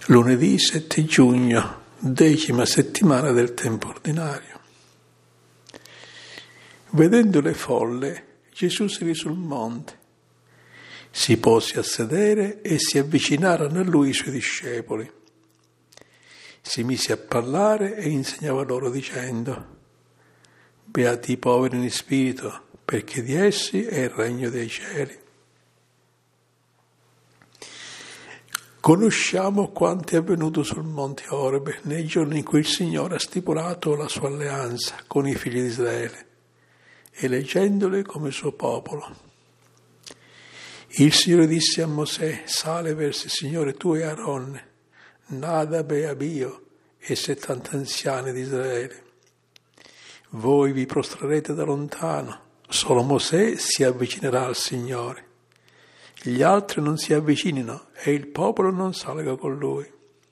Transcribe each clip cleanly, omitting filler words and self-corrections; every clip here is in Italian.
Lunedì 7 giugno, 10ª settimana del tempo ordinario. Vedendo le folle, Gesù salì sul monte, si pose a sedere e si avvicinarono a lui i suoi discepoli. Si mise a parlare e insegnava loro dicendo: Beati i poveri in spirito, perché di essi è il regno dei cieli. Conosciamo quanto è avvenuto sul monte Oreb nei giorni in cui il Signore ha stipulato la sua alleanza con i figli di Israele, eleggendoli come suo popolo. Il Signore disse a Mosè: sale verso il Signore tu e Aaronne, Nadab e Abio e 70 anziani di Israele. Voi vi prostrerete da lontano, solo Mosè si avvicinerà al Signore. Gli altri non si avvicinino e il popolo non salga con lui.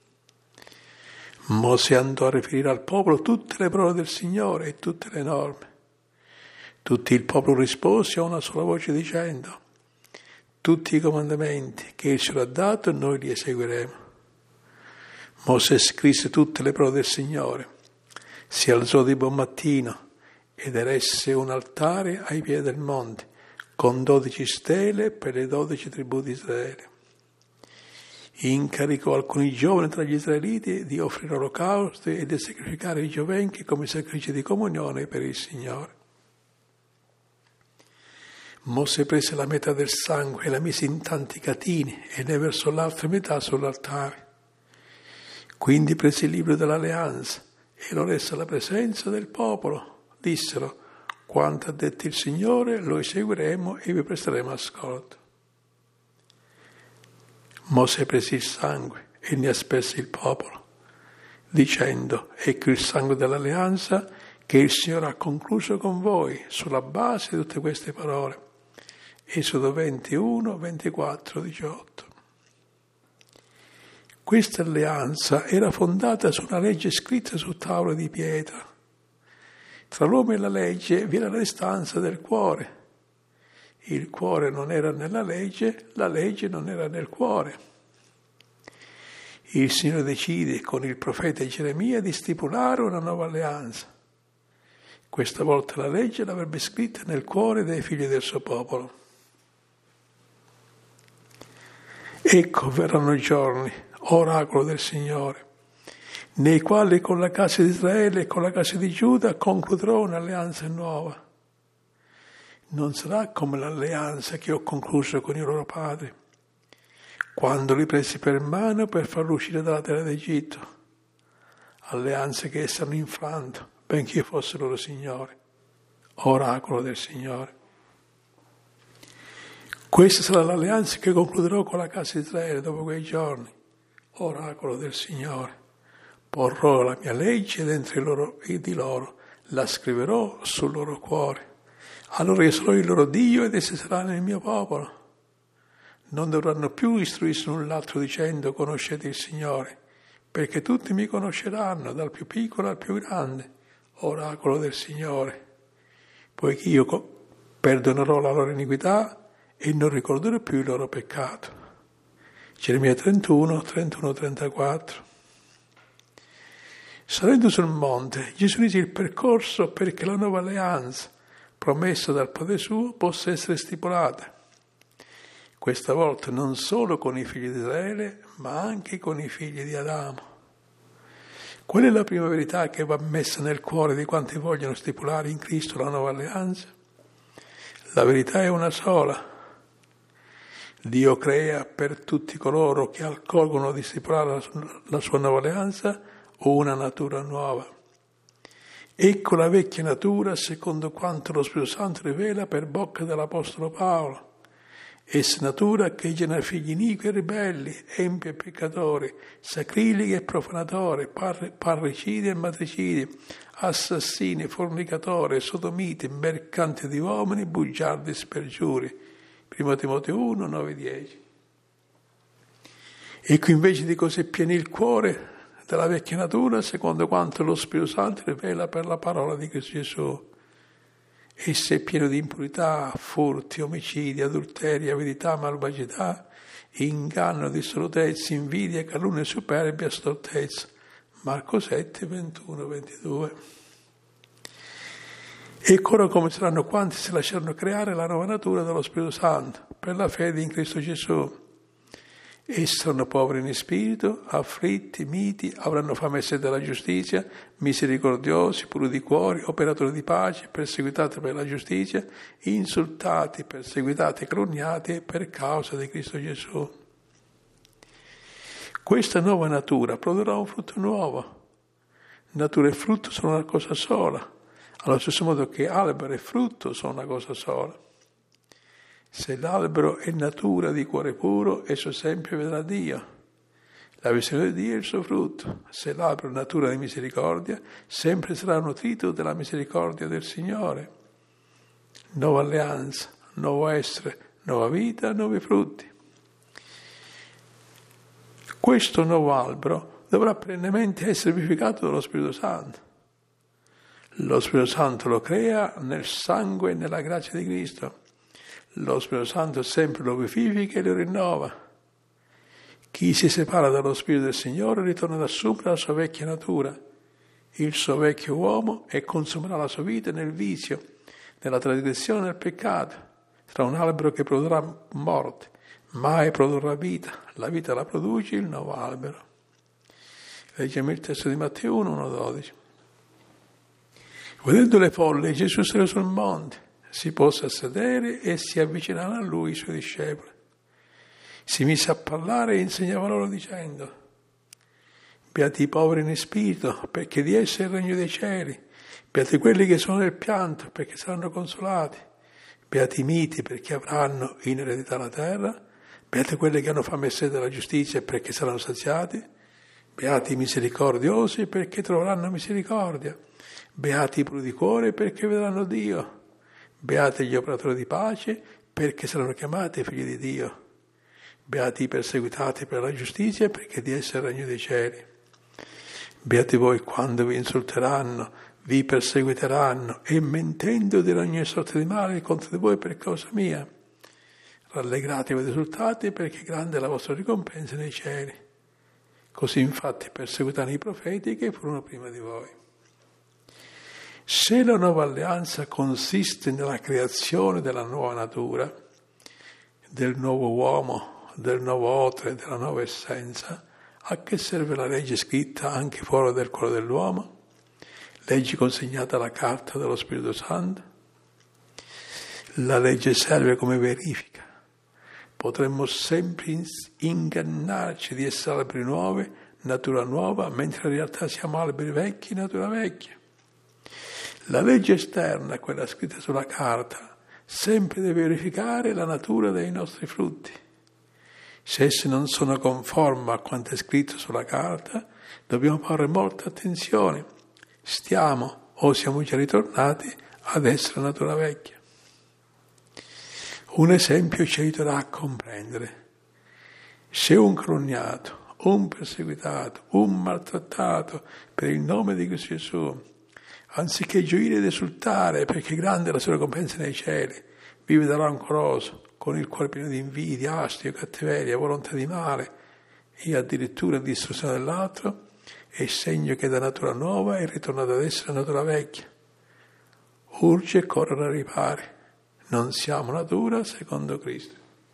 Mosè andò a riferire al popolo tutte le parole del Signore e tutte le norme. Tutto il popolo rispose a una sola voce dicendo: tutti i comandamenti che il Signore ha dato noi li eseguiremo. Mosè scrisse tutte le parole del Signore, si alzò di buon mattino ed eresse un altare ai piedi del monte, con 12 stele per le 12 tribù di Israele. Incaricò alcuni giovani tra gli israeliti di offrire olocausti e di sacrificare i giovenchi come sacrifici di comunione per il Signore. Mosè prese la metà del sangue e la mise in tanti catini e ne versò l'altra metà sull'altare. Quindi prese il libro dell'alleanza e lo lesse alla presenza del popolo. Dissero: quanto ha detto il Signore lo eseguiremo e vi presteremo ascolto. Mosè prese il sangue e ne asperse il popolo, dicendo: ecco il sangue dell'alleanza che il Signore ha concluso con voi sulla base di tutte queste parole. Esodo 21, 24, 18. Questa alleanza era fondata su una legge scritta su tavole di pietra. Tra l'uomo e la legge vi era la distanza del cuore. Il cuore non era nella legge, la legge non era nel cuore. Il Signore decide con il profeta Geremia di stipulare una nuova alleanza. Questa volta la legge l'avrebbe scritta nel cuore dei figli del suo popolo. Ecco, verranno giorni, oracolo del Signore, nei quali con la casa di Israele e con la casa di Giuda concluderò un'alleanza nuova. Non sarà come l'alleanza che ho concluso con i loro padri, quando li presi per mano per farli uscire dalla terra d'Egitto, alleanze che essi hanno infranto, benché fosse loro Signore, oracolo del Signore. Questa sarà l'alleanza che concluderò con la casa di Israele dopo quei giorni, oracolo del Signore. Porrò la mia legge dentro di loro, la scriverò sul loro cuore. Allora io sarò il loro Dio ed essi saranno il mio popolo. Non dovranno più istruirsi l'un l'altro dicendo: conoscete il Signore, perché tutti mi conosceranno, dal più piccolo al più grande, oracolo del Signore. Poiché io perdonerò la loro iniquità e non ricorderò più il loro peccato. Geremia 31, 31, 34. Salendo sul monte, Gesù mise il percorso perché la nuova alleanza, promessa dal Padre suo, possa essere stipulata. Questa volta non solo con i figli di Israele, ma anche con i figli di Adamo. Qual è la prima verità che va messa nel cuore di quanti vogliono stipulare in Cristo la nuova alleanza? La verità è una sola. Dio crea per tutti coloro che accolgono di stipulare la sua nuova alleanza una natura nuova. Ecco la vecchia natura secondo quanto lo Spirito Santo rivela per bocca dell'Apostolo Paolo. Essa natura che genera figli iniqui e ribelli, empi e peccatori, sacrileghi e profanatori, parricidi e matricidi, assassini, fornicatori, sodomiti, mercanti di uomini, bugiardi e spergiuri. 1 Timoteo 1, 9, 10. Ecco invece di così pieno il cuore della vecchia natura, secondo quanto lo Spirito Santo rivela per la parola di Cristo Gesù. Esso è pieno di impurità, furti, omicidi, adulteri, avidità, malvagità, inganno, dissolutezza, invidia, calunnia, superbia, stoltezza. Marco 7, 21, 22. Ecco ora come saranno quanti si lasceranno creare la nuova natura dello Spirito Santo per la fede in Cristo Gesù. Essi saranno poveri in spirito, afflitti, miti, avranno fame e sete della giustizia, misericordiosi, puri di cuore, operatori di pace, perseguitati per la giustizia, insultati, perseguitati e calunniati per causa di Cristo Gesù. Questa nuova natura produrrà un frutto nuovo. Natura e frutto sono una cosa sola, allo stesso modo che albero e frutto sono una cosa sola. Se l'albero è natura di cuore puro, esso sempre vedrà Dio. La visione di Dio è il suo frutto. Se l'albero è natura di misericordia, sempre sarà nutrito della misericordia del Signore. Nuova alleanza, nuovo essere, nuova vita, nuovi frutti. Questo nuovo albero dovrà perennemente essere vivificato dallo Spirito Santo. Lo Spirito Santo lo crea nel sangue e nella grazia di Cristo. Lo Spirito Santo sempre lo vivifica e lo rinnova. Chi si separa dallo Spirito del Signore ritorna ad assumere la sua vecchia natura, il suo vecchio uomo, e consumerà la sua vita nel vizio, nella trasgressione e nel peccato. Sarà un albero che produrrà morte, mai produrrà vita. La vita la produce il nuovo albero. Leggiamo il testo di Matteo 1, 12. Vedendo le folle, Gesù salì sul monte, si posse a sedere e si avvicinarono a lui i suoi discepoli. Si mise a parlare e insegnava loro dicendo: beati i poveri in spirito, perché di essi è il regno dei cieli. Beati quelli che sono nel pianto, perché saranno consolati. Beati i miti, perché avranno in eredità la terra. Beati quelli che hanno fame e sete della giustizia, perché saranno saziati. Beati i misericordiosi, perché troveranno misericordia. Beati i puri di cuore, perché vedranno Dio. Beati gli operatori di pace, perché saranno chiamati figli di Dio. Beati i perseguitati per la giustizia, perché di essi è il regno dei cieli. Beati voi quando vi insulteranno, vi perseguiteranno e mentendo diranno ogni sorta di male contro di voi per causa mia. Rallegratevi ed esultate, perché grande è la vostra ricompensa nei cieli. Così infatti perseguitano i profeti che furono prima di voi. Se la nuova alleanza consiste nella creazione della nuova natura, del nuovo uomo, del nuovo otre, della nuova essenza, a che serve la legge scritta anche fuori del cuore dell'uomo? Legge consegnata alla carta dello Spirito Santo? La legge serve come verifica. Potremmo sempre ingannarci di essere alberi nuovi, natura nuova, mentre in realtà siamo alberi vecchi, natura vecchia. La legge esterna, quella scritta sulla carta, sempre deve verificare la natura dei nostri frutti. Se essi non sono conformi a quanto è scritto sulla carta, dobbiamo fare molta attenzione. Stiamo o siamo già ritornati ad essere natura vecchia. Un esempio ci aiuterà a comprendere. Se un calunniato, un perseguitato, un maltrattato per il nome di Cristo Gesù, anziché gioire ed esultare perché grande è la sua ricompensa nei cieli, vive da rancoroso, con il cuore pieno di invidia, astio, cattiveria, volontà di male e addirittura distruzione dell'altro, è segno che da natura nuova è ritornato ad essere natura vecchia. Urge correre a ripari. Non siamo natura secondo Cristo.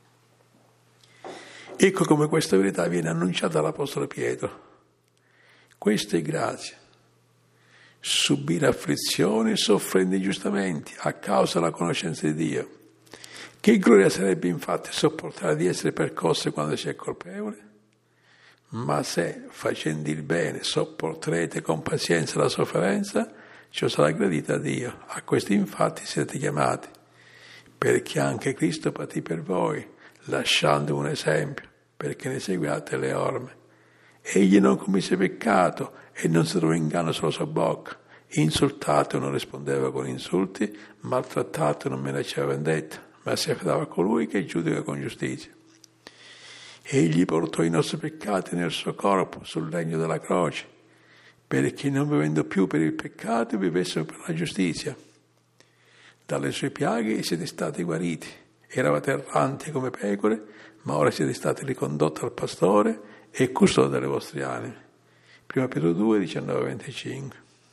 Ecco come questa verità viene annunciata dall'Apostolo Pietro. Questa è grazia. Subire afflizioni soffrendo ingiustamente a causa della conoscenza di Dio. Che gloria sarebbe infatti sopportare di essere percosse quando si è colpevole? Ma se, facendo il bene, sopporterete con pazienza la sofferenza, ciò sarà gradito a Dio. A questo infatti siete chiamati, perché anche Cristo patì per voi, lasciando un esempio, perché ne seguiate le orme. Egli non commise peccato e non si trovò inganno sulla sua bocca. Insultato non rispondeva con insulti, maltrattato non minacciava vendetta, ma si affidava a colui che giudica con giustizia. Egli portò i nostri peccati nel suo corpo sul legno della croce, perché non vivendo più per il peccato vivessimo per la giustizia. Dalle sue piaghe siete stati guariti. Eravate erranti come pecore, ma ora siete stati ricondotti al pastore e custode delle vostre anime. 1 Pietro 2, 19-25.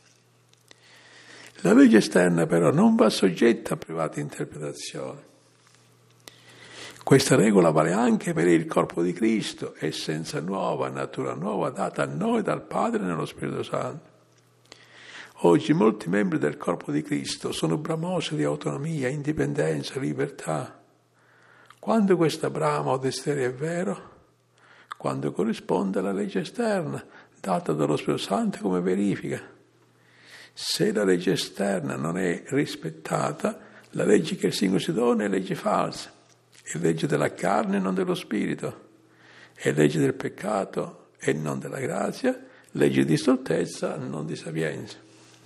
La legge esterna però non va soggetta a private interpretazioni. Questa regola vale anche per il corpo di Cristo, essenza nuova, natura nuova data a noi dal Padre nello Spirito Santo. Oggi molti membri del corpo di Cristo sono bramosi di autonomia, indipendenza, libertà. Quando questa brama o desiderio è vero? Quando corrisponde alla legge esterna, data dallo Spirito Santo come verifica. Se la legge esterna non è rispettata, la legge che il singolo si dona è legge falsa, è legge della carne e non dello spirito, è legge del peccato e non della grazia, legge di stoltezza, non di sapienza.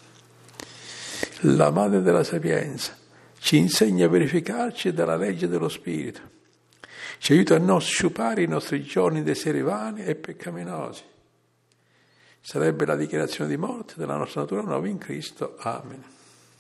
La madre della sapienza ci insegna a verificarci dalla legge dello spirito, ci aiuta a non sciupare i nostri giorni dei desideri vani e peccaminosi. Sarebbe la dichiarazione di morte della nostra natura nuova in Cristo. Amen.